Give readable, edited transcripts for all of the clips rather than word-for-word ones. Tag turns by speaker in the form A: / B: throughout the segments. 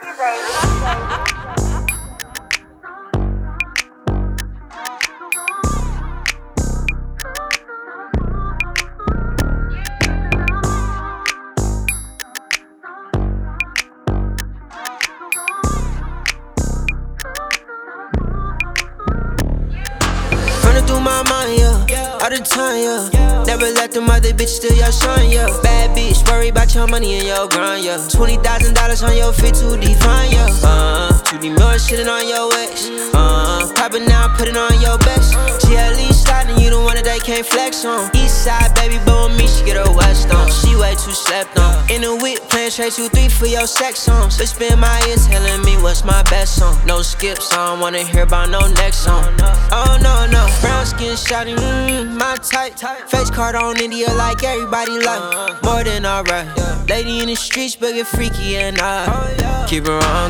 A: Running through my mind, yeah, all the time, yeah. Never let them other bitches steal your shine, yeah. Bad bitch, worry about your money and your grind, yeah. $20,000 on your feet to define, yeah. 2D million shitting on your waist. Pop it now, put it on your best. GLE sliding, you the one that they can't flex on. East side, baby, but with me, she get her west on. She way too slept on. In the whip, playing straight 2-3 for your sex songs. Bitch spin my ears, telling me what's my best song. No skips, I don't wanna hear about no next song. Oh no, no. Brown skin shawty, my type. Face card on India like everybody like. More than alright. Lady in the streets, but get freaky and I keep her on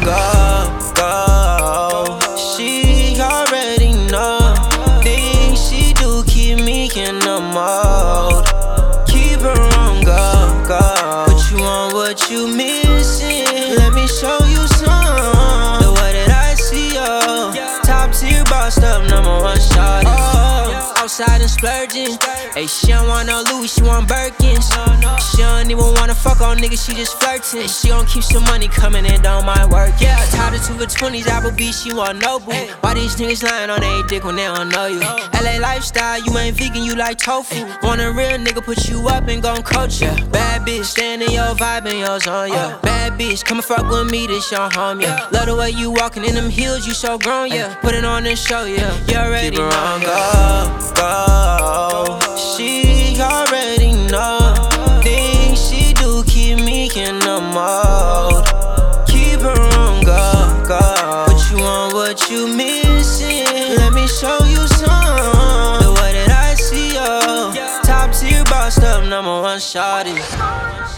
A: go. She already know. Things she do keep me in the mode. Keep her on go. What you want, what you missing? Let me show you some. The way that I see you. Top tier, bossed up, #1 shawty. Outside and splurging. Hey, she don't want no Louis, she want Birkins. She don't even wanna fuck on niggas, she just flirting. She gon' keep some money coming and don't mind work. Yeah, tired of 2 for 20s, Applebee's, she want Noble. Why these niggas lying on they dick when they don't know you? LA lifestyle, you ain't vegan, you like tofu. Want a real nigga, put you up and gon' coach ya. Bad bitch, stand in your vibe and your zone, yeah. Bad bitch, come and fuck with me, this your home, yeah. Love the way you walking in them heels, you so grown, yeah. Put it on and show, yeah. You already know, go. She already know. Things she do keep me in the mode. Keep her on go. What you want, what you missing? Let me show you some. The way that I see you. Top tier, bossed up, #1 shawty.